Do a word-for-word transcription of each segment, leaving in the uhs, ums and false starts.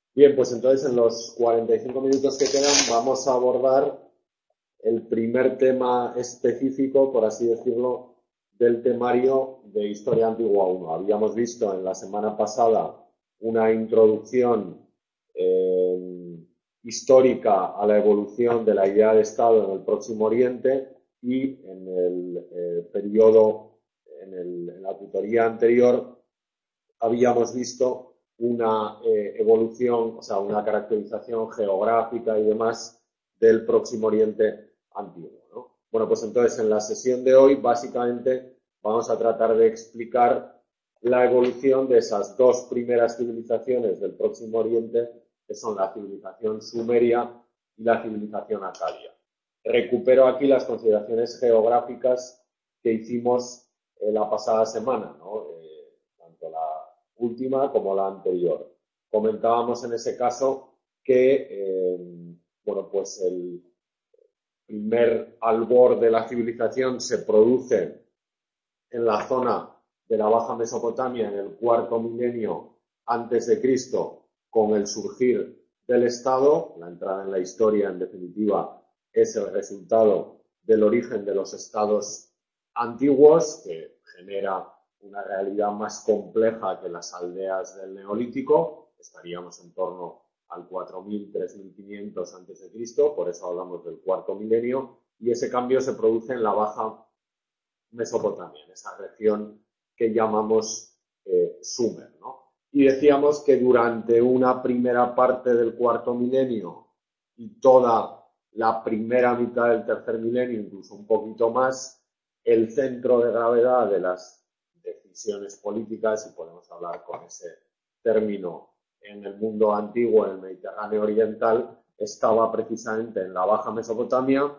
Bien, pues entonces en los cuarenta y cinco minutos que quedan vamos a abordar el primer tema específico, por así decirlo, del temario de Historia Antigua uno. Habíamos visto en la semana pasada una introducción eh, histórica a la evolución de la idea de Estado en el Próximo Oriente y en el eh, periodo, en, el, en la tutoría anterior, habíamos visto una eh, evolución, o sea, una caracterización geográfica y demás del Próximo Oriente antiguo, ¿no? Bueno, pues entonces en la sesión de hoy básicamente vamos a tratar de explicar la evolución de esas dos primeras civilizaciones del Próximo Oriente, que son la civilización sumeria y la civilización acadia. Recupero aquí las consideraciones geográficas que hicimos eh, la pasada semana, ¿no? Eh, tanto la última como la anterior. Comentábamos en ese caso que, eh, bueno, pues el primer albor de la civilización se produce en la zona de la Baja Mesopotamia en el cuarto milenio antes de Cristo, con el surgir del Estado. La entrada en la historia, en definitiva, es el resultado del origen de los estados antiguos, que genera una realidad más compleja que las aldeas del Neolítico. Estaríamos en torno al cuatro mil, tres mil quinientos antes de Cristo, por eso hablamos del cuarto milenio, y ese cambio se produce en la Baja Mesopotamia, en esa región que llamamos eh, Sumer, ¿no? Y decíamos que durante una primera parte del cuarto milenio y toda la primera mitad del tercer milenio, incluso un poquito más, el centro de gravedad de las decisiones políticas, y podemos hablar con ese término en el mundo antiguo, en el Mediterráneo oriental, estaba precisamente en la Baja Mesopotamia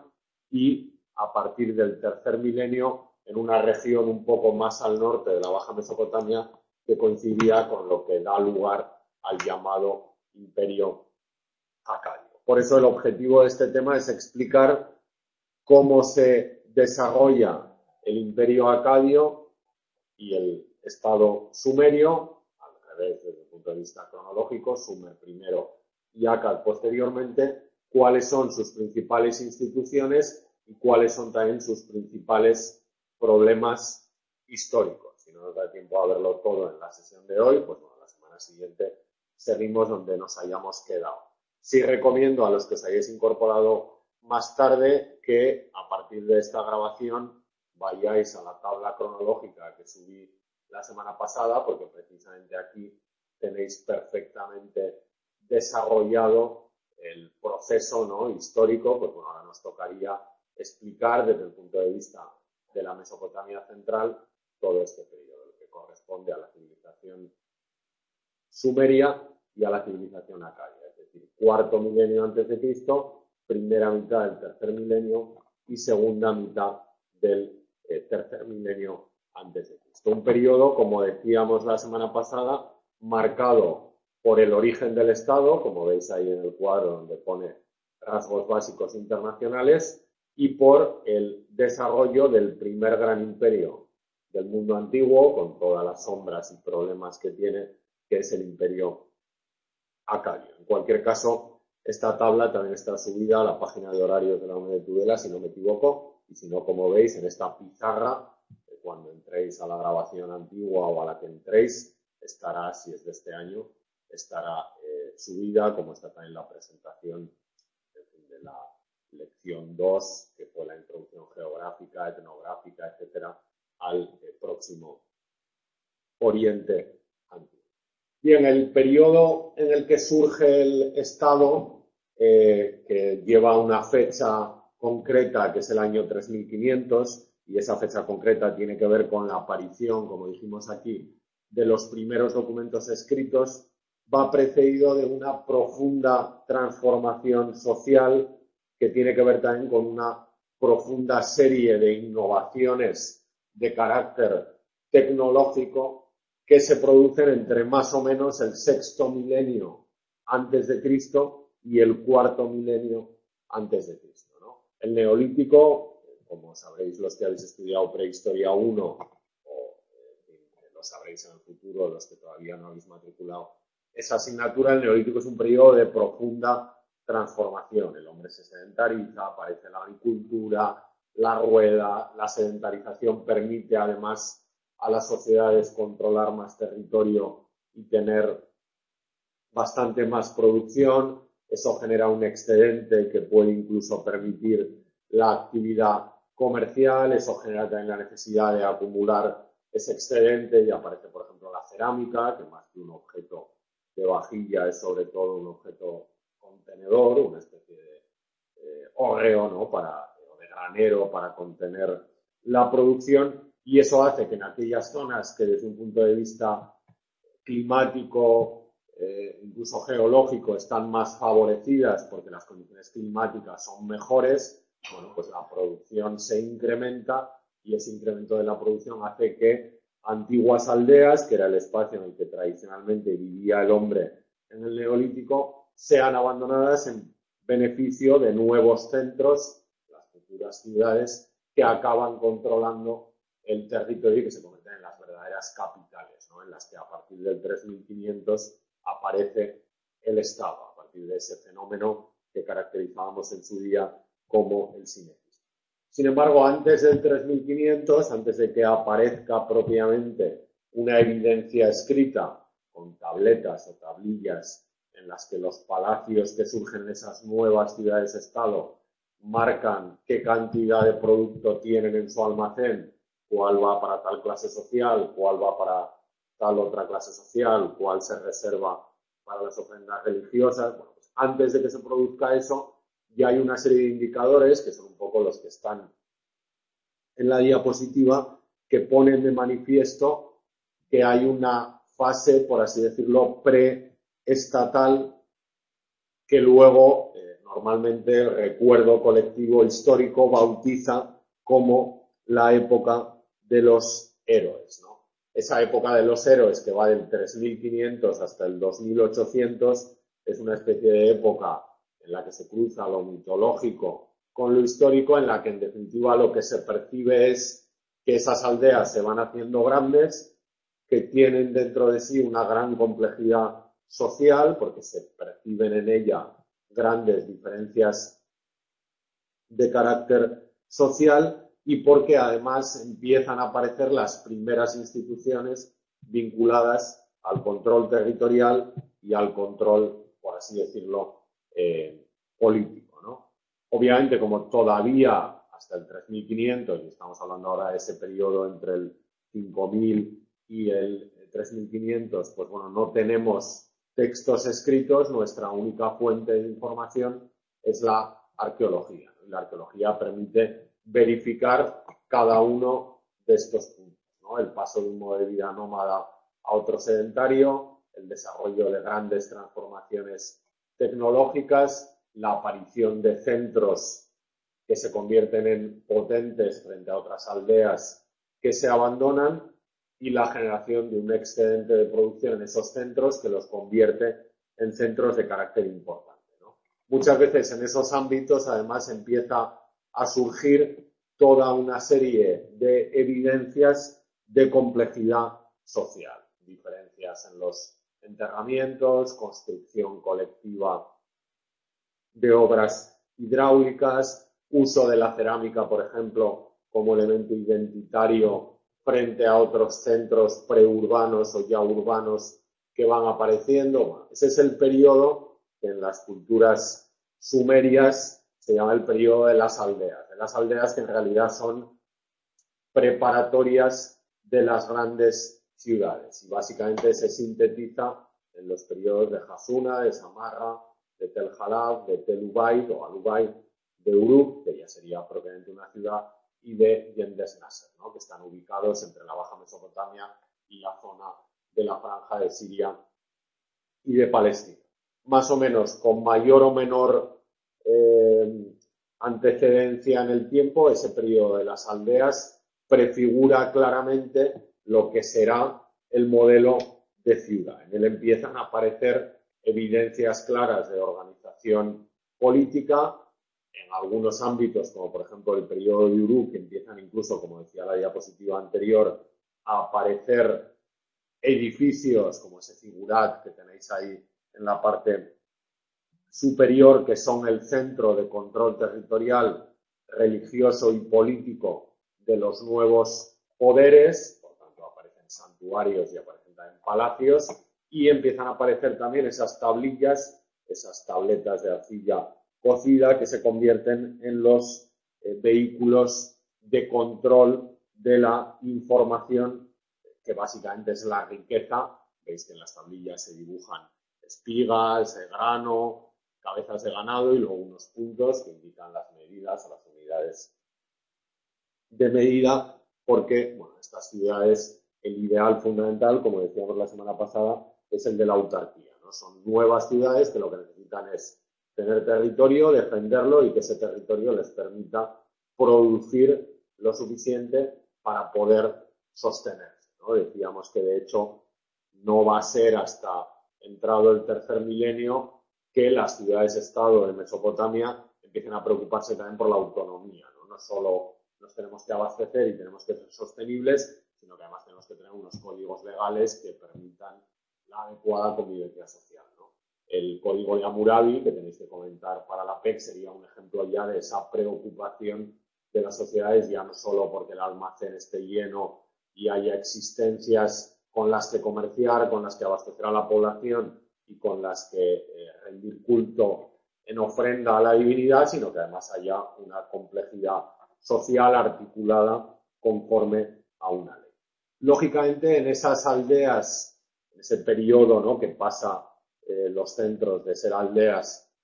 y a partir del tercer milenio en una región un poco más al norte de la Baja Mesopotamia que coincidía con lo que da lugar al llamado Imperio Acadio. Por eso el objetivo de este tema es explicar cómo se desarrolla el Imperio Acadio y el Estado sumerio, al revés desde el punto de vista cronológico, Sumer primero y Akkad posteriormente, cuáles son sus principales instituciones y cuáles son también sus principales problemas históricos. Si no nos da tiempo a verlo todo en la sesión de hoy, pues bueno, la semana siguiente seguimos donde nos hayamos quedado. Sí recomiendo a los que os hayáis incorporado más tarde que a partir de esta grabación vayáis a la tabla cronológica que subí la semana pasada, porque precisamente aquí tenéis perfectamente desarrollado el proceso, ¿no?, histórico. Pues bueno, ahora nos tocaría explicar desde el punto de vista de la Mesopotamia central todo este periodo, lo que corresponde a la civilización sumeria y a la civilización acadia, es decir, cuarto milenio antes de Cristo, primera mitad del tercer milenio y segunda mitad del eh, tercer milenio antes de Cristo. Un periodo, como decíamos la semana pasada, marcado por el origen del Estado, como veis ahí en el cuadro donde pone rasgos básicos internacionales, y por el desarrollo del primer gran imperio del mundo antiguo, con todas las sombras y problemas que tiene, que es el Imperio Acadio. En cualquier caso, esta tabla también está subida a la página de horarios de la U N E de Tudela, si no me equivoco, y si no, como veis, en esta pizarra, cuando entréis a la grabación antigua o a la que entréis, estará, si es de este año, estará eh, subida, como está también la presentación de la lección dos, que fue la introducción geográfica, etnográfica, etcétera, al eh, próximo Oriente antiguo. Bien, el periodo en el que surge el Estado, eh, que lleva una fecha concreta, que es el año tres mil quinientos, y esa fecha concreta tiene que ver con la aparición, como dijimos aquí, de los primeros documentos escritos, va precedido de una profunda transformación social que tiene que ver también con una profunda serie de innovaciones de carácter tecnológico que se producen entre más o menos el sexto milenio antes de Cristo y el cuarto milenio antes de Cristo, ¿no? El Neolítico, como sabréis los que habéis estudiado Prehistoria uno, o eh, lo sabréis en el futuro los que todavía no habéis matriculado esa asignatura, el Neolítico es un periodo de profunda transformación. El hombre se sedentariza, aparece la agricultura, la rueda, la sedentarización permite además a las sociedades controlar más territorio y tener bastante más producción. Eso genera un excedente que puede incluso permitir la actividad comercial. Eso genera también la necesidad de acumular ese excedente y aparece, por ejemplo, la cerámica, que más que un objeto de vajilla es sobre todo un objeto contenedor, una especie de eh, hórreo, ¿no? Para, o de granero para contener la producción, y eso hace que en aquellas zonas que desde un punto de vista climático, eh, incluso geológico, están más favorecidas porque las condiciones climáticas son mejores, bueno, pues la producción se incrementa y ese incremento de la producción hace que antiguas aldeas, que era el espacio en el que tradicionalmente vivía el hombre en el Neolítico, sean abandonadas en beneficio de nuevos centros, las futuras ciudades, que acaban controlando el territorio y que se convierten en las verdaderas capitales, ¿no? En las que a partir del tres mil quinientos aparece el Estado, a partir de ese fenómeno que caracterizábamos en su día como el cinetismo. Sin embargo, antes del tres mil quinientos, antes de que aparezca propiamente una evidencia escrita con tabletas o tablillas en las que los palacios que surgen en esas nuevas ciudades-estado marcan qué cantidad de producto tienen en su almacén, cuál va para tal clase social, cuál va para tal otra clase social, cuál se reserva para las ofrendas religiosas. Bueno, pues antes de que se produzca eso, ya hay una serie de indicadores, que son un poco los que están en la diapositiva, que ponen de manifiesto que hay una fase, por así decirlo, preestatal, que luego, eh, normalmente, el recuerdo colectivo histórico bautiza como la época de los héroes, ¿no? Esa época de los héroes, que va del tres mil quinientos hasta el dos mil ochocientos, es una especie de época en la que se cruza lo mitológico con lo histórico, en la que en definitiva lo que se percibe es que esas aldeas se van haciendo grandes, que tienen dentro de sí una gran complejidad social, porque se perciben en ella grandes diferencias de carácter social, y porque además empiezan a aparecer las primeras instituciones vinculadas al control territorial y al control, por así decirlo, eh, político, ¿no? Obviamente, como todavía hasta el tres mil quinientos, y estamos hablando ahora de ese periodo entre el cinco mil y el tres mil quinientos, pues bueno, no tenemos textos escritos, nuestra única fuente de información es la arqueología. La arqueología permite verificar cada uno de estos puntos, ¿no? El paso de un modo de vida nómada a otro sedentario, el desarrollo de grandes transformaciones tecnológicas, la aparición de centros que se convierten en potentes frente a otras aldeas que se abandonan, y la generación de un excedente de producción en esos centros que los convierte en centros de carácter importante, ¿no? Muchas veces en esos ámbitos además empieza a surgir toda una serie de evidencias de complejidad social, diferencias en los enterramientos, construcción colectiva de obras hidráulicas, uso de la cerámica, por ejemplo, como elemento identitario frente a otros centros preurbanos o ya urbanos que van apareciendo. Bueno, ese es el periodo que en las culturas sumerias se llama el periodo de las aldeas. De las aldeas que en realidad son preparatorias de las grandes ciudades. Y básicamente se sintetiza en los periodos de Hasuna, de Samarra, de Tel Halab, de Tel Ubaid o Al-Ubaid, de Uruk, que ya sería propiamente una ciudad, y de Yendes Nasser, ¿no? Que están ubicados entre la Baja Mesopotamia y la zona de la Franja de Siria y de Palestina. Más o menos, con mayor o menor eh, antecedencia en el tiempo, ese periodo de las aldeas prefigura claramente lo que será el modelo de ciudad. En él empiezan a aparecer evidencias claras de organización política, en algunos ámbitos, como por ejemplo el periodo de Uruk, que empiezan incluso, como decía la diapositiva anterior, a aparecer edificios como ese figurat que tenéis ahí en la parte superior, que son el centro de control territorial, religioso y político de los nuevos poderes. Por tanto, aparecen santuarios y aparecen también palacios, y empiezan a aparecer también esas tablillas, esas tabletas de arcilla cocida, que se convierten en los eh, vehículos de control de la información, que básicamente es la riqueza. Veis que en las tablillas se dibujan espigas, grano, cabezas de ganado y luego unos puntos que indican las medidas o las unidades de medida, porque, bueno, estas ciudades, el ideal fundamental, como decíamos la semana pasada, es el de la autarquía, ¿no? Son nuevas ciudades que lo que necesitan es tener territorio, defenderlo y que ese territorio les permita producir lo suficiente para poder sostenerse, ¿no? Decíamos que, de hecho, no va a ser hasta entrado el tercer milenio que las ciudades-estado de Mesopotamia empiecen a preocuparse también por la autonomía, ¿no? No solo nos tenemos que abastecer y tenemos que ser sostenibles, sino que además tenemos que tener unos códigos legales que permitan la adecuada convivencia social, ¿no? El código de Hammurabi, que tenéis que comentar para la P E C, sería un ejemplo ya de esa preocupación de las sociedades, ya no solo porque el almacén esté lleno y haya existencias con las que comerciar, con las que abastecer a la población y con las que eh, rendir culto en ofrenda a la divinidad, sino que además haya una complejidad social articulada conforme a una ley. Lógicamente, en esas aldeas, en ese periodo, ¿no?, que pasa eh, los centros de ser aldeas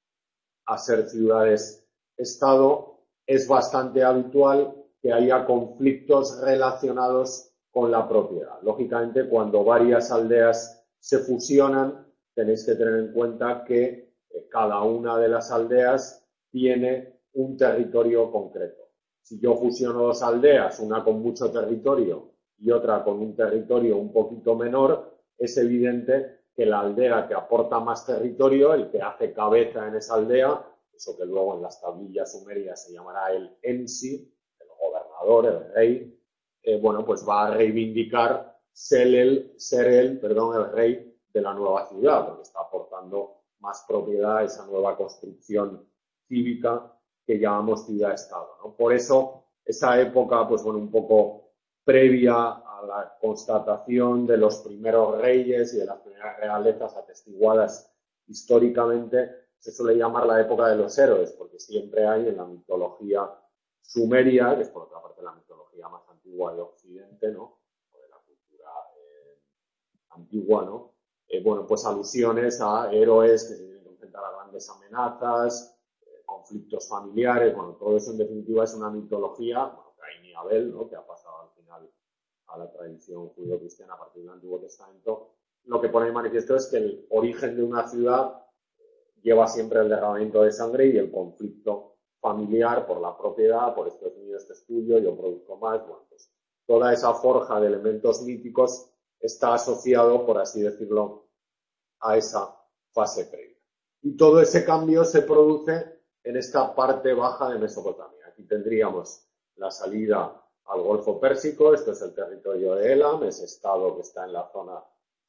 a ser ciudades-estado, es bastante habitual que haya conflictos relacionados con la propiedad. Lógicamente, cuando varias aldeas se fusionan, tenéis que tener en cuenta que eh, cada una de las aldeas tiene un territorio concreto. Si yo fusiono dos aldeas, una con mucho territorio y otra con un territorio un poquito menor, es evidente que la aldea que aporta más territorio, el que hace cabeza en esa aldea, eso que luego en las tablillas sumerias se llamará el ensi, el gobernador, el rey, eh, bueno, pues va a reivindicar ser el, ser el, perdón, el rey de la nueva ciudad, porque está aportando más propiedad a esa nueva construcción cívica que llamamos ciudad-estado, ¿no? Por eso, esa época, pues bueno, un poco previa a la constatación de los primeros reyes y de las primeras realezas atestiguadas históricamente, se suele llamar la época de los héroes, porque siempre hay en la mitología sumeria, que es por otra parte la mitología más antigua de Occidente, ¿no?, o de la cultura eh, antigua, ¿no?, eh, bueno, pues alusiones a héroes que se tienen que enfrentar a grandes amenazas, eh, conflictos familiares. Bueno, todo eso en definitiva es una mitología, bueno, Caín y Abel, ¿no?, que ha pasado al final a la tradición judío-cristiana a partir del Antiguo Testamento. Lo que pone en manifiesto es que el origen de una ciudad lleva siempre el derramamiento de sangre y el conflicto familiar por la propiedad, por esto es mío, esto es tuyo, yo produzco más. Bueno, pues toda esa forja de elementos míticos está asociado, por así decirlo, a esa fase previa. Y todo ese cambio se produce en esta parte baja de Mesopotamia. Aquí tendríamos la salida al Golfo Pérsico, esto es el territorio de Elam, ese estado que está en la zona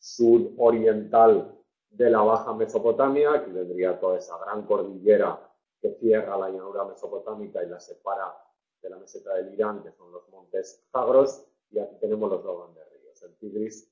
sudoriental de la Baja Mesopotamia. Aquí tendría toda esa gran cordillera que cierra la llanura mesopotámica y la separa de la meseta del Irán, que son los montes Zagros, y aquí tenemos los dos grandes ríos, el Tigris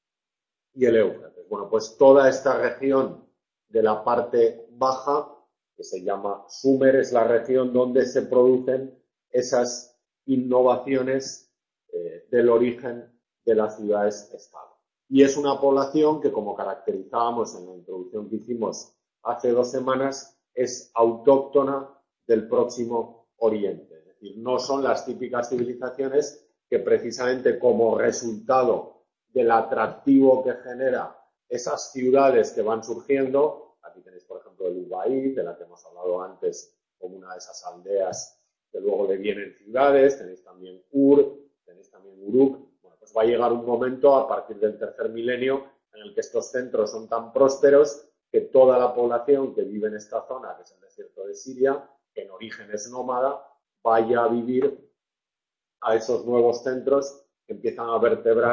y el Éufrates. Bueno, pues toda esta región de la parte baja, que se llama Sumer, es la región donde se producen esas innovaciones eh, del origen de las ciudades-estado. Y es una población que, como caracterizábamos en la introducción que hicimos hace dos semanas, es autóctona del Próximo Oriente. Es decir, no son las típicas civilizaciones que precisamente como resultado del atractivo que genera esas ciudades que van surgiendo, aquí tenéis por ejemplo el Ubaid, de la que hemos hablado antes como una de esas aldeas que luego devienen ciudades, tenéis también Ur, tenéis también Uruk. Bueno, pues va a llegar un momento a partir del tercer milenio en el que estos centros son tan prósperos que toda la población que vive en esta zona, que es el desierto de Siria, que en origen es nómada, vaya a vivir a esos nuevos centros que empiezan a vertebrar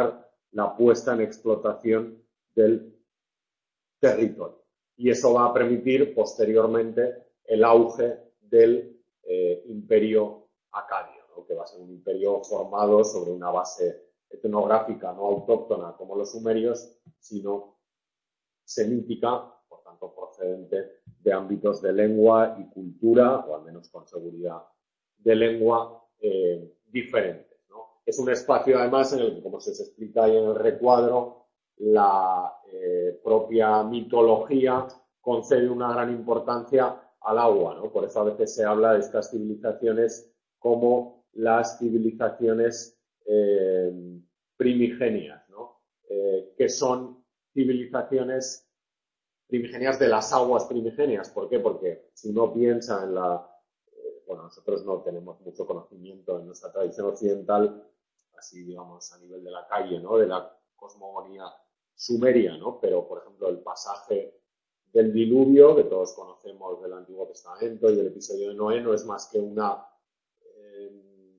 la puesta en explotación del territorio. Y eso va a permitir posteriormente el auge del eh, imperio acadio, ¿no? Que va a ser un imperio formado sobre una base etnográfica no autóctona como los sumerios, sino semítica, por tanto procedente de ámbitos de lengua y cultura, o al menos con seguridad de lengua, eh, diferentes, ¿no? Es un espacio además en el que, como se explica ahí en el recuadro, la eh, propia mitología concede una gran importancia al agua, ¿no? Por eso a veces se habla de estas civilizaciones como las civilizaciones eh, primigenias, ¿no? Eh, que son civilizaciones primigenias de las aguas primigenias. ¿Por qué? Porque si uno piensa en la... Eh, bueno, nosotros no tenemos mucho conocimiento en nuestra tradición occidental, así digamos a nivel de la calle, ¿no? De la cosmogonía sumeria, ¿no? Pero, por ejemplo, el pasaje del diluvio, que todos conocemos del Antiguo Testamento y del episodio de Noé, no es más que una... Eh,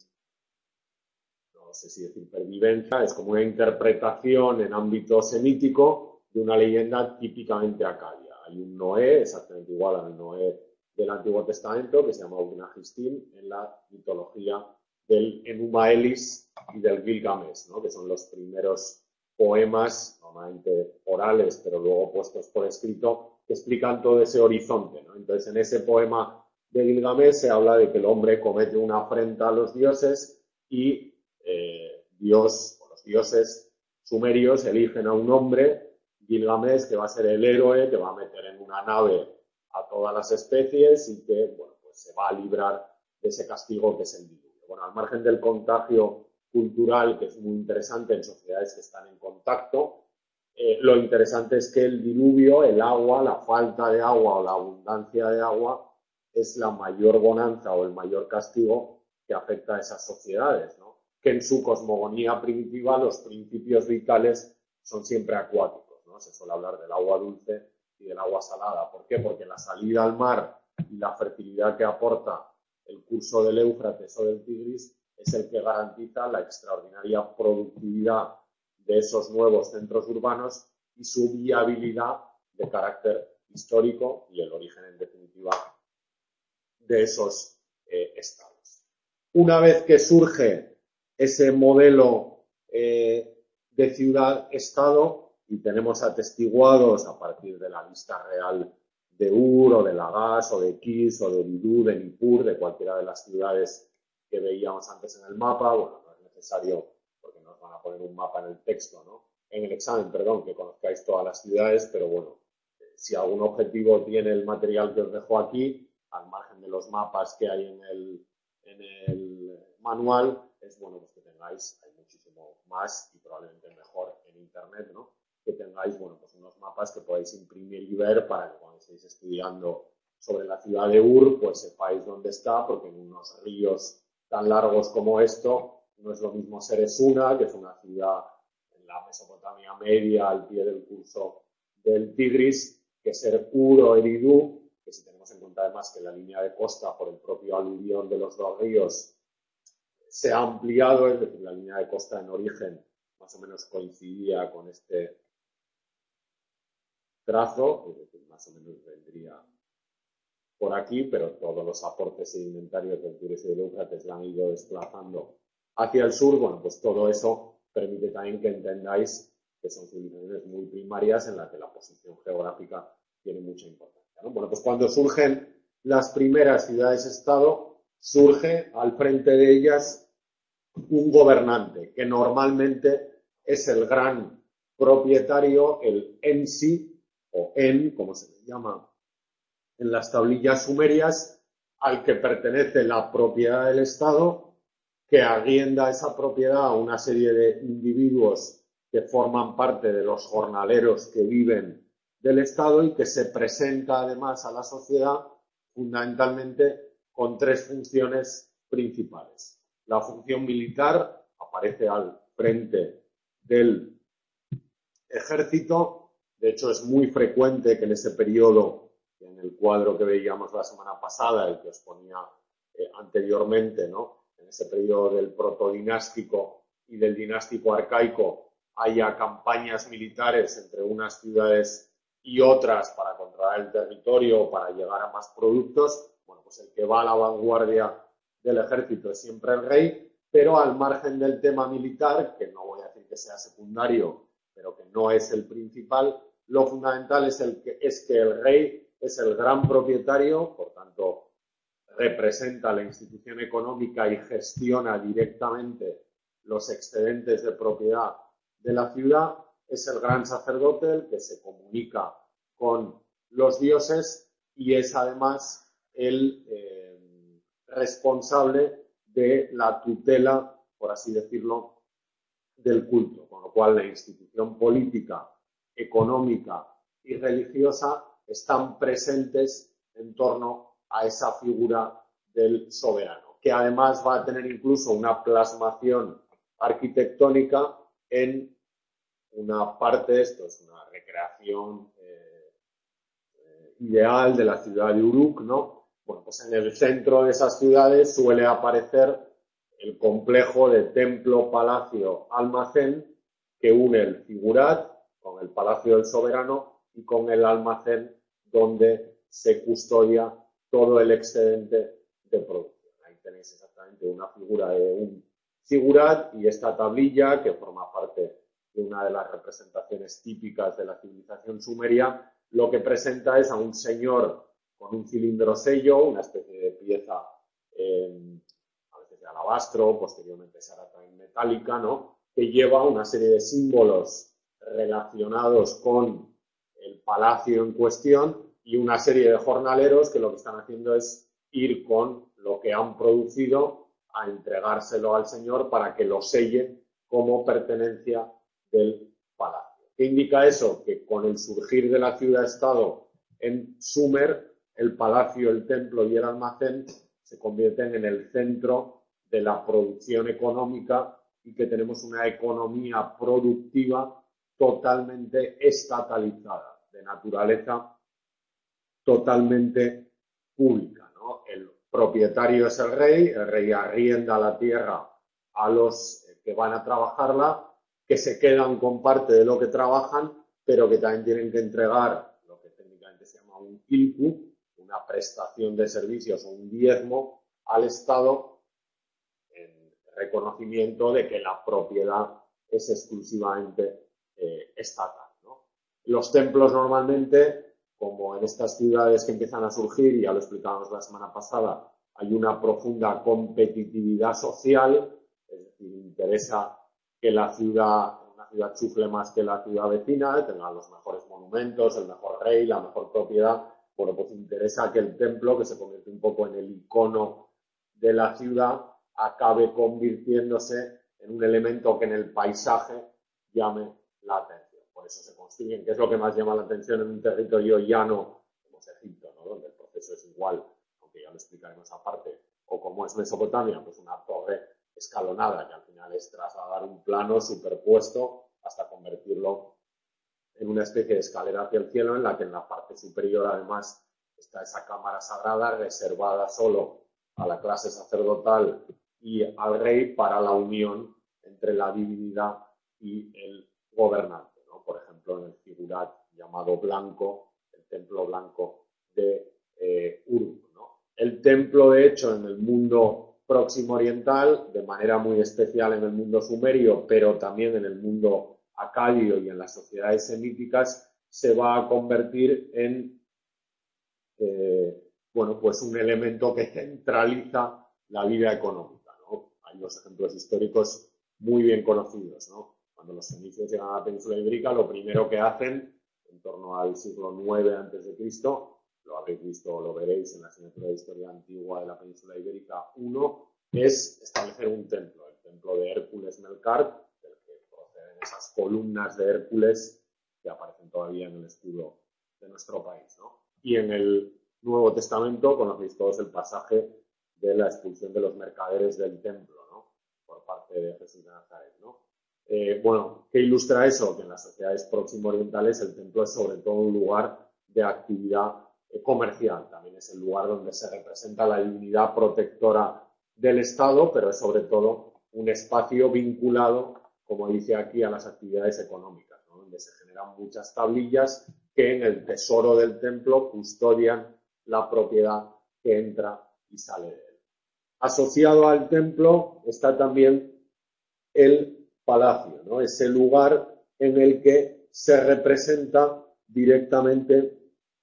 no sé si decir pervivencia, es como una interpretación en ámbito semítico de una leyenda típicamente acadia. Hay un Noé, exactamente igual al Noé del Antiguo Testamento, que se llama Ugnajistim, en la mitología del Enuma Elis y del Gilgamesh, ¿no? Que son los primeros poemas, normalmente orales, pero luego puestos por escrito, que explican todo ese horizonte, ¿no? Entonces, en ese poema de Gilgamesh se habla de que el hombre comete una afrenta a los dioses y Eh, Dios o los dioses sumerios eligen a un hombre, Gilgamesh, que va a ser el héroe, que va a meter en una nave a todas las especies y que, bueno, pues se va a librar de ese castigo que es el diluvio. Bueno, al margen del contagio cultural, que es muy interesante en sociedades que están en contacto, eh, lo interesante es que el diluvio, el agua, la falta de agua o la abundancia de agua es la mayor bonanza o el mayor castigo que afecta a esas sociedades, ¿no? Que en su cosmogonía primitiva los principios vitales son siempre acuáticos, ¿no? Se suele hablar del agua dulce y del agua salada. ¿Por qué? Porque la salida al mar y la fertilidad que aporta el curso del Éufrates o del Tigris es el que garantiza la extraordinaria productividad de esos nuevos centros urbanos y su viabilidad de carácter histórico y el origen, en definitiva, de esos eh, estados. Una vez que surge ese modelo eh, de ciudad-estado y tenemos atestiguados a partir de la lista real de Ur o de Lagash o de Kis o de Bidú, de Nippur, de cualquiera de las ciudades que veíamos antes en el mapa, bueno, no es necesario porque nos van a poner un mapa en el texto, ¿no? En el examen, perdón, que conozcáis todas las ciudades, pero bueno, si algún objetivo tiene el material que os dejo aquí, al margen de los mapas que hay en el, en el manual, es bueno pues que tengáis, hay muchísimo más y probablemente mejor en internet, ¿no? Que tengáis, bueno, pues unos mapas que podáis imprimir y ver para que cuando estéis estudiando sobre la ciudad de Ur, pues sepáis dónde está, porque en unos ríos tan largos como esto, no es lo mismo Seresuna, que es una ciudad en la Mesopotamia media, al pie del curso del Tigris, que ser Ur o Eridu, que si tenemos en cuenta además que la línea de costa por el propio aluvión de los dos ríos se ha ampliado, es decir, la línea de costa en origen más o menos coincidía con este trazo, es decir, más o menos vendría por aquí, pero todos los aportes sedimentarios del Tigris y del Éufrates la han ido desplazando hacia el sur. Bueno, pues todo eso permite también que entendáis que son civilizaciones muy primarias en las que la posición geográfica tiene mucha importancia, ¿no? Bueno, pues cuando surgen las primeras ciudades-estado, surge al frente de ellas un gobernante, que normalmente es el gran propietario, el ensi, o en, como se le llama en las tablillas sumerias, al que pertenece la propiedad del Estado, que arrienda esa propiedad a una serie de individuos que forman parte de los jornaleros que viven del Estado y que se presenta además a la sociedad fundamentalmente con tres funciones principales. La función militar aparece al frente del ejército. De hecho, es muy frecuente que en ese periodo, en el cuadro que veíamos la semana pasada, el que os ponía eh, anteriormente, ¿no? En ese periodo del protodinástico y del dinástico arcaico, haya campañas militares entre unas ciudades y otras para controlar el territorio o para llegar a más productos, bueno, pues el que va a la vanguardia del ejército es siempre el rey, pero al margen del tema militar, que no voy a decir que sea secundario, pero que no es el principal, lo fundamental es, el que, es que el rey es el gran propietario, por tanto, representa la institución económica y gestiona directamente los excedentes de propiedad de la ciudad, es el gran sacerdote el que se comunica con los dioses y es además el eh, responsable de la tutela, por así decirlo, del culto, con lo cual la institución política, económica y religiosa están presentes en torno a esa figura del soberano, que además va a tener incluso una plasmación arquitectónica en una parte, esto es una recreación eh, eh, ideal de la ciudad de Uruk, ¿no? Bueno, pues en el centro de esas ciudades suele aparecer el complejo de templo, palacio, almacén, que une el figurat con el palacio del soberano y con el almacén donde se custodia todo el excedente de producción. Ahí tenéis exactamente una figura de un figurat y esta tablilla que forma parte de una de las representaciones típicas de la civilización sumeria, lo que presenta es a un señor con un cilindro sello, una especie de pieza eh, a veces de alabastro, posteriormente será también metálica, ¿no? Que lleva una serie de símbolos relacionados con el palacio en cuestión y una serie de jornaleros que lo que están haciendo es ir con lo que han producido a entregárselo al señor para que lo selle como pertenencia del palacio. ¿Qué indica eso? Que con el surgir de la ciudad-estado en Sumer, el palacio, el templo y el almacén se convierten en el centro de la producción económica y que tenemos una economía productiva totalmente estatalizada, de naturaleza totalmente pública, ¿no? El propietario es el rey, el rey arrienda la tierra a los que van a trabajarla, que se quedan con parte de lo que trabajan, pero que también tienen que entregar lo que técnicamente se llama un kilku, una prestación de servicios o un diezmo al Estado en reconocimiento de que la propiedad es exclusivamente eh, estatal, ¿no? Los templos normalmente, como en estas ciudades que empiezan a surgir, y ya lo explicábamos la semana pasada, hay una profunda competitividad social, es decir, interesa que la ciudad, una ciudad chufle más que la ciudad vecina, tenga los mejores monumentos, el mejor rey, la mejor propiedad. Bueno, pues interesa que el templo, que se convierte un poco en el icono de la ciudad, acabe convirtiéndose en un elemento que en el paisaje llame la atención. Por eso se construyen, que es lo que más llama la atención en un territorio llano, como es Egipto, ¿no? Donde el proceso es igual, aunque ya lo explicaremos aparte, o como es Mesopotamia, pues una torre escalonada, que al final es trasladar un plano superpuesto hasta convertirlo en una especie de escalera hacia el cielo, en la que en la parte superior además está esa cámara sagrada reservada solo a la clase sacerdotal y al rey para la unión entre la divinidad y el gobernante, ¿no? Por ejemplo, en el figurat llamado blanco, el templo blanco de eh, Uruk, ¿no? El templo, de hecho, en el mundo próximo oriental, de manera muy especial en el mundo sumerio, pero también en el mundo acadio y en las sociedades semíticas, se va a convertir en eh, bueno, pues un elemento que centraliza la vida económica, ¿no? Hay dos ejemplos históricos muy bien conocidos, ¿no? Cuando los fenicios llegan a la península ibérica, lo primero que hacen, en torno al siglo nueve antes de Cristo, lo habréis visto o lo veréis en la asignatura de Historia Antigua de la península ibérica uno, es establecer un templo, el templo de Hércules Melkart, del que proceden esas columnas de Hércules que aparecen todavía en el escudo de nuestro país, ¿no? Y en el Nuevo Testamento conocéis todos el pasaje de la expulsión de los mercaderes del templo, ¿no? Por parte de Jesús de Nazaret, ¿no? Eh, bueno, ¿qué ilustra eso? Que en las sociedades próximo orientales el templo es sobre todo un lugar de actividad eh, comercial. También es el lugar donde se representa la divinidad protectora del Estado, pero es sobre todo un espacio vinculado como dice aquí, a las actividades económicas, ¿no? Donde se generan muchas tablillas que en el tesoro del templo custodian la propiedad que entra y sale de él. Asociado al templo está también el palacio, ¿no? Ese lugar en el que se representa directamente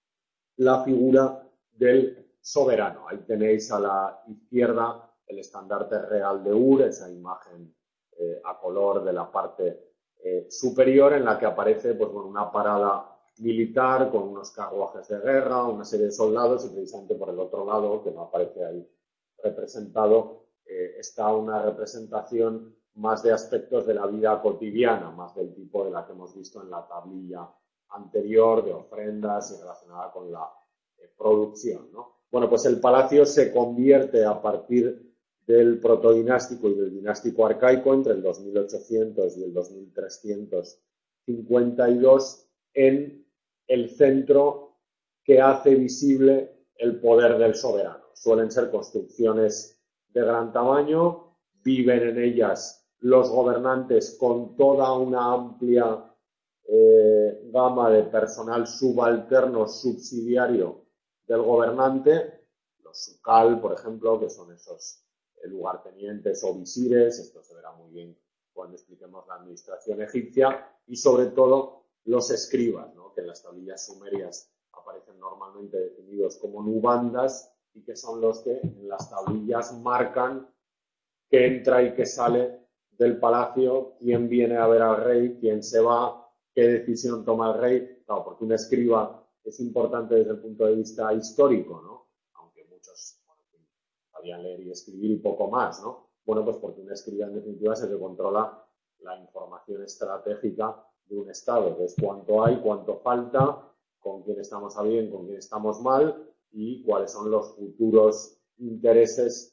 la figura del soberano. Ahí tenéis a la izquierda el estandarte real de Ur, esa imagen eh, a color de la parte eh, superior, en la que aparece pues, bueno, una parada militar con unos carruajes de guerra, una serie de soldados, y precisamente por el otro lado, que no aparece ahí representado, eh, está una representación más de aspectos de la vida cotidiana, más del tipo de la que hemos visto en la tablilla anterior, de ofrendas y relacionada con la eh, producción, ¿no? Bueno, pues el palacio se convierte a partir del protodinástico y del dinástico arcaico entre el dos mil ochocientos y el dos mil trescientos cincuenta y dos en el centro que hace visible el poder del soberano. Suelen ser construcciones de gran tamaño, viven en ellas los gobernantes con toda una amplia eh, gama de personal subalterno subsidiario del gobernante, los sukal, por ejemplo, que son esos eh, lugartenientes o visires, esto se verá muy bien cuando expliquemos la administración egipcia, y sobre todo los escribas, ¿no? Que en las tablillas sumerias aparecen normalmente definidos como nubandas y que son los que en las tablillas marcan que entra y que sale del palacio, quién viene a ver al rey, quién se va, qué decisión toma el rey. Claro, porque un escriba es importante desde el punto de vista histórico, ¿no? Aunque muchos, bueno, sabían leer y escribir y poco más, ¿no? Bueno, pues porque un escriba en definitiva es el que controla la información estratégica de un Estado, que es cuánto hay, cuánto falta, con quién estamos a bien, con quién estamos mal y cuáles son los futuros intereses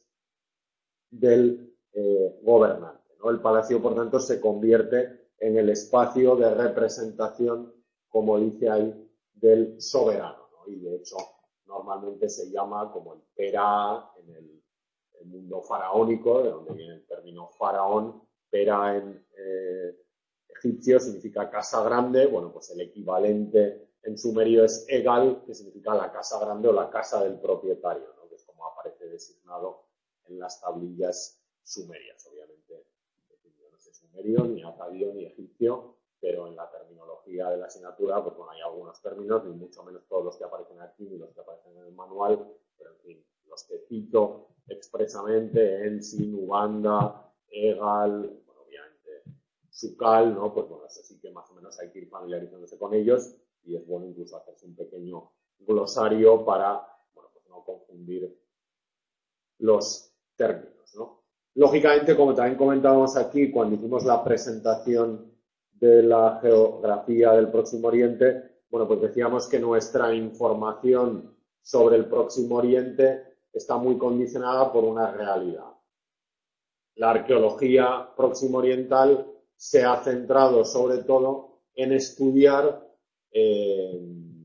del eh, gobernante, ¿no? El palacio, por tanto, se convierte en el espacio de representación, como dice ahí, del soberano, ¿no? Y de hecho, normalmente se llama como el Pera en el, el mundo faraónico, de donde viene el término faraón. Pera en eh, egipcio significa casa grande, bueno, pues el equivalente en sumerio es Egal, que significa la casa grande o la casa del propietario, ¿no? Que es como aparece designado en las tablillas sumerias. Obviamente, yo no sé sumerio, ni acadio, ni egipcio, pero en la terminología de la asignatura, pues bueno, hay algunos términos, ni mucho menos todos los que aparecen aquí, ni los que aparecen en el manual, pero en fin, los que cito expresamente, Ensi, Nubanda, Egal, bueno, obviamente Sukal, ¿no? Pues bueno, eso sí que más o menos hay que ir familiarizándose con ellos y es bueno incluso hacerse un pequeño glosario para, bueno, pues no confundir los términos, ¿no? Lógicamente, como también comentábamos aquí cuando hicimos la presentación de la geografía del Próximo Oriente, bueno, pues decíamos que nuestra información sobre el Próximo Oriente está muy condicionada por una realidad. La arqueología próximo oriental se ha centrado sobre todo en estudiar eh,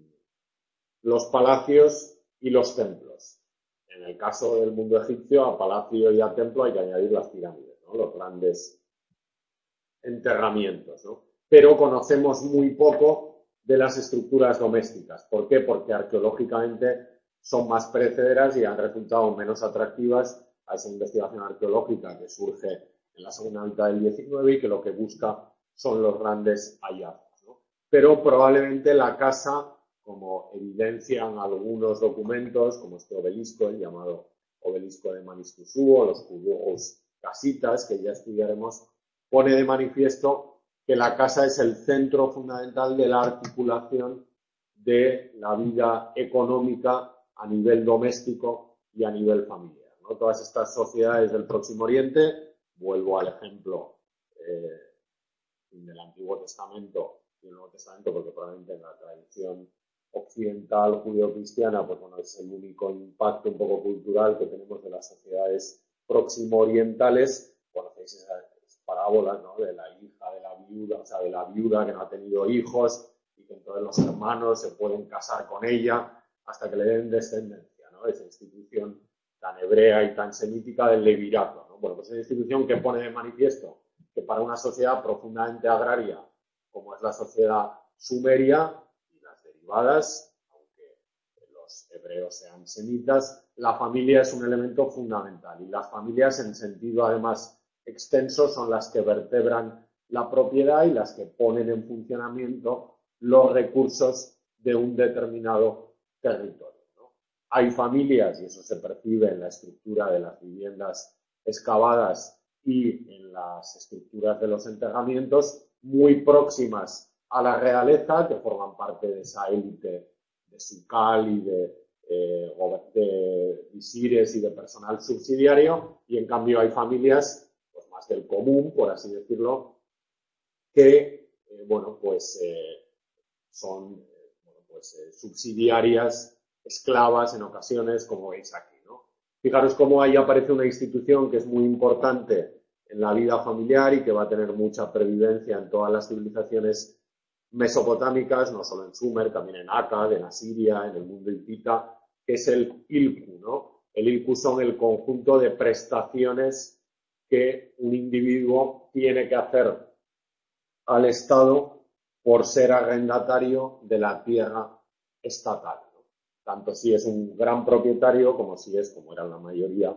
los palacios y los templos. En el caso del mundo egipcio, a palacio y a templo hay que añadir las pirámides, ¿no? Los grandes enterramientos, ¿no? Pero conocemos muy poco de las estructuras domésticas. ¿Por qué? Porque arqueológicamente son más perecederas y han resultado menos atractivas a esa investigación arqueológica que surge en la segunda mitad del diecinueve y que lo que busca son los grandes hallazgos, ¿no? Pero probablemente la casa, como evidencian algunos documentos, como este obelisco, el llamado obelisco de Manistusú, o los cubos casitas, que ya estudiaremos, pone de manifiesto que la casa es el centro fundamental de la articulación de la vida económica a nivel doméstico y a nivel familiar, ¿no? Todas estas sociedades del Próximo Oriente, vuelvo al ejemplo eh, del Antiguo Testamento y el Nuevo Testamento, porque probablemente en la tradición occidental judío-cristiana, pues bueno, es el único impacto un poco cultural que tenemos de las sociedades próximo-orientales. Conocéis esas parábolas, ¿no? De la hija de la viuda, o sea, de la viuda que no ha tenido hijos y que entonces los hermanos se pueden casar con ella hasta que le den descendencia, ¿no? Esa institución tan hebrea y tan semítica del levirato, ¿no? Bueno, pues es una institución que pone de manifiesto que para una sociedad profundamente agraria, como es la sociedad sumeria y las derivadas, aunque los hebreos sean semitas, la familia es un elemento fundamental. Y las familias, en sentido además extenso, son las que vertebran la propiedad y las que ponen en funcionamiento los recursos de un determinado territorio, ¿no? Hay familias, y eso se percibe en la estructura de las viviendas excavadas y en las estructuras de los enterramientos, muy próximas a la realeza, que forman parte de esa élite de Sucal y de, eh, de visires y de personal subsidiario, y en cambio hay familias pues, más del común, por así decirlo, que eh, bueno, pues, eh, son eh, bueno, pues, eh, subsidiarias, esclavas en ocasiones, como veis aquí, ¿no? Fijaros cómo ahí aparece una institución que es muy importante en la vida familiar y que va a tener mucha previdencia en todas las civilizaciones mesopotámicas, no solo en Sumer, también en Akkad, en Asiria, en el mundo hitita, que es el ilku, ¿no? El ilku son el conjunto de prestaciones que un individuo tiene que hacer al Estado por ser arrendatario de la tierra estatal, ¿no? Tanto si es un gran propietario como si es, como era la mayoría,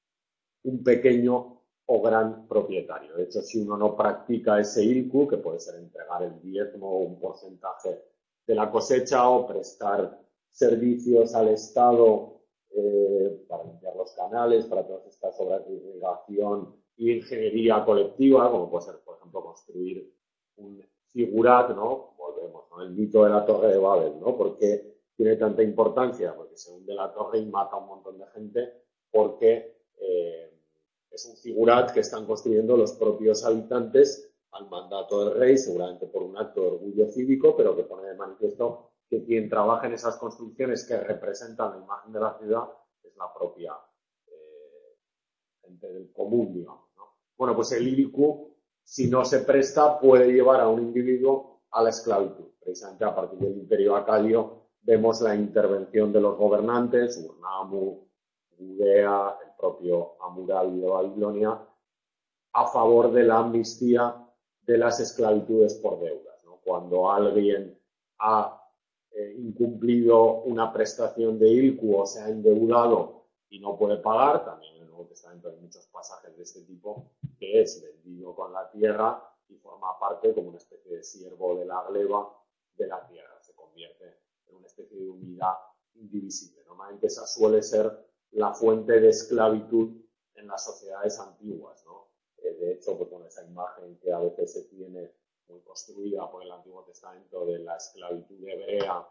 un pequeño o gran propietario. De hecho, si uno no practica ese ilku, que puede ser entregar el diezmo o un porcentaje de la cosecha o prestar servicios al Estado eh, para limpiar los canales, para todas estas obras de irrigación y ingeniería colectiva, como puede ser, por ejemplo, construir un figurat, ¿no? Volvemos, ¿no? El mito de la Torre de Babel, ¿no? ¿Por qué tiene tanta importancia? Porque se hunde la torre y mata a un montón de gente, porque eh, es un figurat que están construyendo los propios habitantes al mandato del rey, seguramente por un acto de orgullo cívico, pero que pone de manifiesto que quien trabaja en esas construcciones que representan la imagen de la ciudad es la propia eh, gente del común, digamos, ¿no? Bueno, pues el ilku, si no se presta, puede llevar a un individuo a la esclavitud. Precisamente a partir del Imperio Acadio vemos la intervención de los gobernantes, Ur-Nammu, Gudea, el propio Hammurabi de Babilonia, a favor de la amnistía de las esclavitudes por deudas, ¿no? Cuando alguien ha eh, incumplido una prestación de ilku o se ha endeudado y no puede pagar, también en el Nuevo Testamento hay muchos pasajes de este tipo, que es vendido con la tierra y forma parte como una especie de siervo de la gleba de la tierra, se convierte en una especie de unidad indivisible. Normalmente esa suele ser la fuente de esclavitud en las sociedades antiguas, ¿no? Eh, de hecho, pues, con esa imagen que a veces se tiene muy construida por el Antiguo Testamento de la esclavitud hebrea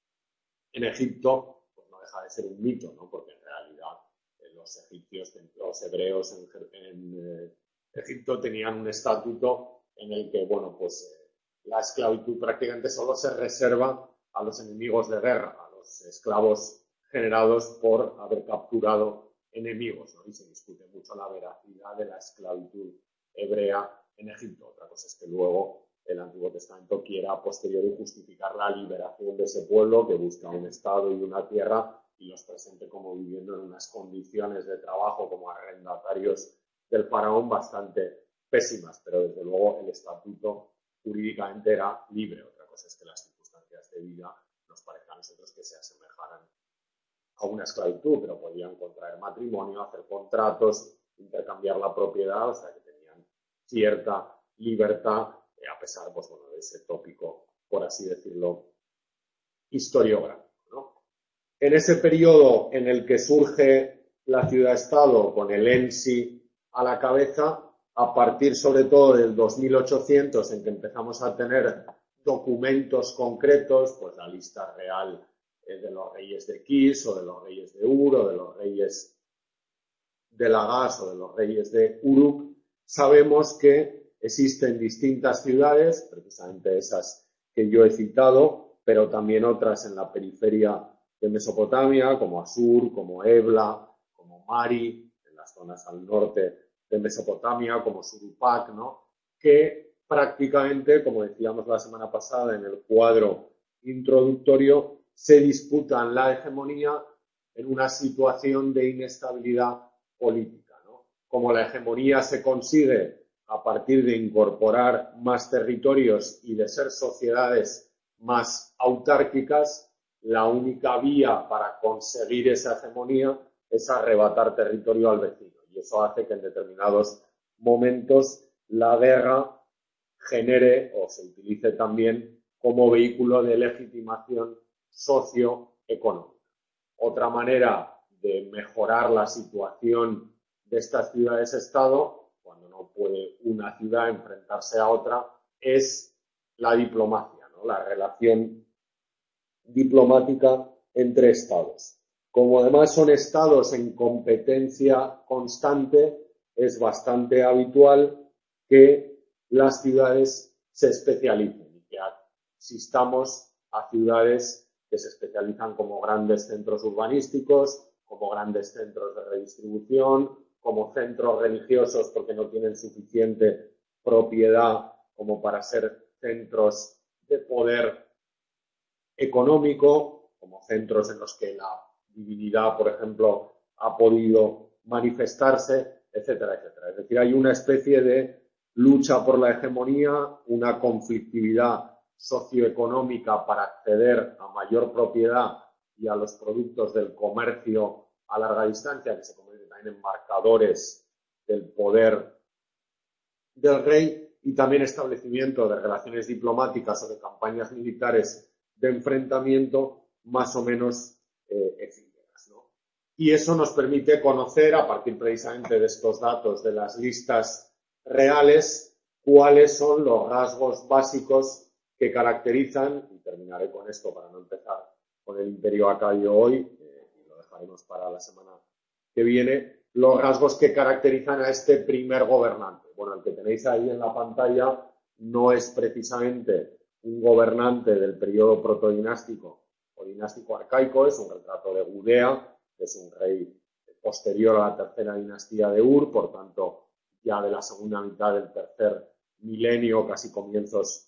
en Egipto, pues no deja de ser un mito, ¿no? Porque en realidad eh, los egipcios, los hebreos en, en eh, Egipto tenían un estatuto en el que, bueno, pues eh, la esclavitud prácticamente solo se reserva a los enemigos de guerra, a los esclavos generados por haber capturado enemigos, ¿no? Y se discute mucho la veracidad de la esclavitud hebrea en Egipto. Otra cosa es que luego el Antiguo Testamento quiera a posteriori justificar la liberación de ese pueblo que busca un estado y una tierra y los presente como viviendo en unas condiciones de trabajo como arrendatarios del faraón bastante pésimas, pero desde luego el estatuto jurídicamente era libre. Otra cosa es que las circunstancias de vida nos parezcan a nosotros que se asemejaran a una esclavitud, pero podían contraer matrimonio, hacer contratos, intercambiar la propiedad, o sea que tenían cierta libertad, eh, a pesar, pues, bueno, de ese tópico, por así decirlo, historiográfico, ¿no? En ese periodo en el que surge la ciudad-estado con el Ensi a la cabeza, a partir sobre todo del dos mil ochocientos, en que empezamos a tener documentos concretos, pues la lista real de los reyes de Kis o de los reyes de Ur o de los reyes de Lagash o de los reyes de Uruk, sabemos que existen distintas ciudades, precisamente esas que yo he citado, pero también otras en la periferia de Mesopotamia, como Asur, como Ebla, como Mari, en las zonas al norte de Mesopotamia, como Surupak, ¿no? Que prácticamente, como decíamos la semana pasada en el cuadro introductorio, se disputan la hegemonía en una situación de inestabilidad política, ¿no? Como la hegemonía se consigue a partir de incorporar más territorios y de ser sociedades más autárquicas, la única vía para conseguir esa hegemonía es arrebatar territorio al vecino. Y eso hace que en determinados momentos la guerra genere o se utilice también como vehículo de legitimación socioeconómica. Otra manera de mejorar la situación de estas ciudades-estado, cuando no puede una ciudad enfrentarse a otra, es la diplomacia, ¿no? La relación diplomática entre estados. Como además son estados en competencia constante, es bastante habitual que las ciudades se especialicen y que asistamos a ciudades que se especializan como grandes centros urbanísticos, como grandes centros de redistribución, como centros religiosos porque no tienen suficiente propiedad como para ser centros de poder económico, como centros en los que la divinidad, por ejemplo, ha podido manifestarse, etcétera, etcétera. Es decir, hay una especie de lucha por la hegemonía, una conflictividad socioeconómica para acceder a mayor propiedad y a los productos del comercio a larga distancia, que se convierten también en marcadores del poder del rey, y también establecimiento de relaciones diplomáticas o de campañas militares de enfrentamiento más o menos eh, efímeras, ¿no? Y eso nos permite conocer, a partir precisamente de estos datos de las listas reales, cuáles son los rasgos básicos que caracterizan, y terminaré con esto para no empezar con el Imperio Acadio hoy, eh, y lo dejaremos para la semana que viene, los rasgos que caracterizan a este primer gobernante. Bueno, el que tenéis ahí en la pantalla no es precisamente un gobernante del periodo protodinástico o dinástico arcaico, es un retrato de Gudea, que es un rey posterior a la tercera dinastía de Ur, por tanto, ya de la segunda mitad del tercer milenio, casi comienzos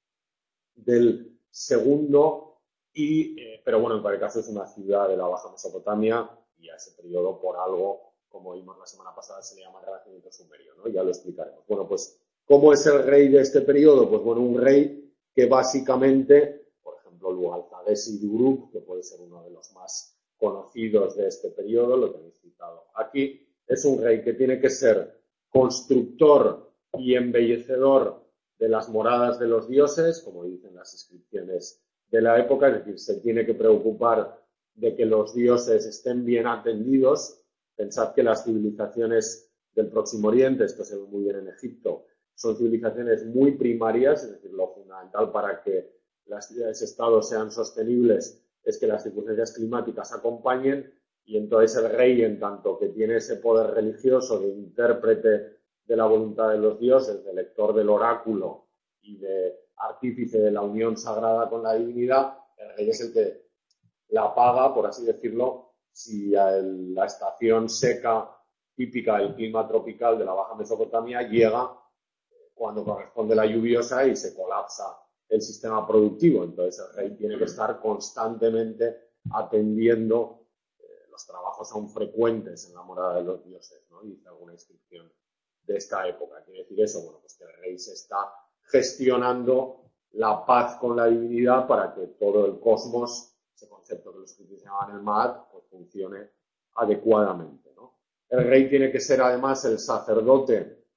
del segundo, y, eh, pero bueno, en cualquier caso es una ciudad de la Baja Mesopotamia y a ese periodo por algo, como vimos la semana pasada, se le llama Renacimiento Sumerio, ¿no? Ya lo explicaremos. Bueno, pues, ¿cómo es el rey de este periodo? Pues bueno, un rey que básicamente, por ejemplo, Lugalzadesi de Uruk, que puede ser uno de los más conocidos de este periodo, lo tenéis citado aquí, es un rey que tiene que ser constructor y embellecedor de las moradas de los dioses, como dicen las inscripciones de la época, es decir, se tiene que preocupar de que los dioses estén bien atendidos. Pensad que las civilizaciones del Próximo Oriente, esto se ve muy bien en Egipto, son civilizaciones muy primarias, es decir, lo fundamental para que las ciudades-estados sean sostenibles es que las circunstancias climáticas acompañen, y entonces el rey, en tanto que tiene ese poder religioso de intérprete de la voluntad de los dioses, de lector del oráculo y de artífice de la unión sagrada con la divinidad, el rey es el que la paga, por así decirlo, si el, la estación seca típica del clima tropical de la Baja Mesopotamia llega cuando corresponde la lluviosa y se colapsa el sistema productivo. Entonces el rey tiene que estar constantemente atendiendo eh, los trabajos aún frecuentes en la morada de los dioses, ¿no? Dice alguna inscripción de esta época. Quiere decir eso, bueno, pues que el rey se está gestionando la paz con la divinidad para que todo el cosmos, ese concepto que los egipcios llamaban el Ma'at, pues funcione adecuadamente, ¿no? El rey tiene que ser además el sacerdote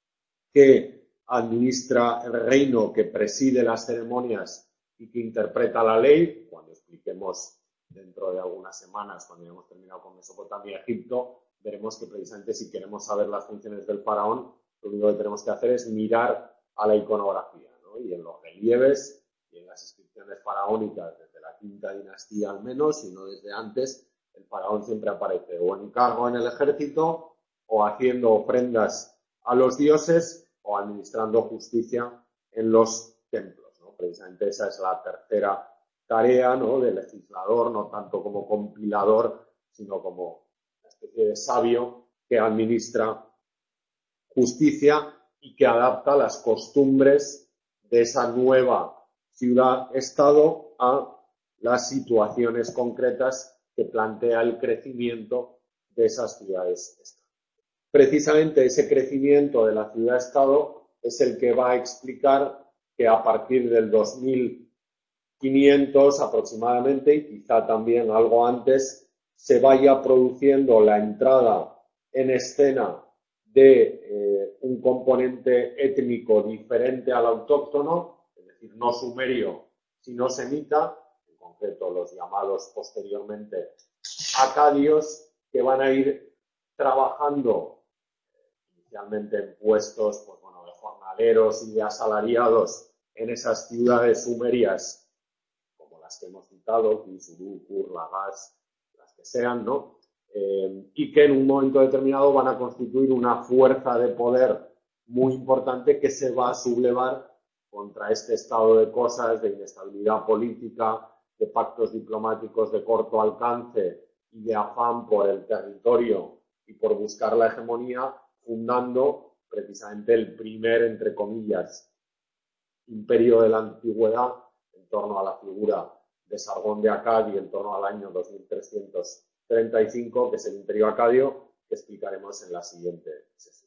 que administra el reino, que preside las ceremonias y que interpreta la ley. Cuando expliquemos dentro de algunas semanas, cuando hayamos terminado con Mesopotamia y Egipto, veremos que precisamente si queremos saber las funciones del faraón, lo único que tenemos que hacer es mirar a la iconografía, ¿no? Y en los relieves y en las inscripciones faraónicas, desde la quinta dinastía al menos, y no desde antes, el faraón siempre aparece o en cargo en el ejército, o haciendo ofrendas a los dioses, o administrando justicia en los templos, ¿no? Precisamente esa es la tercera tarea, ¿no?, del legislador, no tanto como compilador, sino como una especie de sabio que administra justicia y que adapta las costumbres de esa nueva ciudad-estado a las situaciones concretas que plantea el crecimiento de esas ciudades-estado. precisamente ese crecimiento de la ciudad-estado es el que va a explicar que a partir del dos mil quinientos aproximadamente, y quizá también algo antes, se vaya produciendo la entrada en escena de eh, un componente étnico diferente al autóctono, es decir, no sumerio, sino semita, en concreto los llamados posteriormente acadios, que van a ir trabajando inicialmente en puestos pues, bueno, de jornaleros y de asalariados en esas ciudades sumerias, como las que hemos citado, Kisuru, Ur, Lagash, las que sean, ¿no? Eh, y que en un momento determinado van a constituir una fuerza de poder muy importante que se va a sublevar contra este estado de cosas, de inestabilidad política, de pactos diplomáticos de corto alcance y de afán por el territorio y por buscar la hegemonía, fundando precisamente el primer, entre comillas, imperio de la antigüedad en torno a la figura de Sargón de Akkad y en torno al año dos mil trescientos treinta y cinco, que es el imperio acadio, que explicaremos en la siguiente sesión.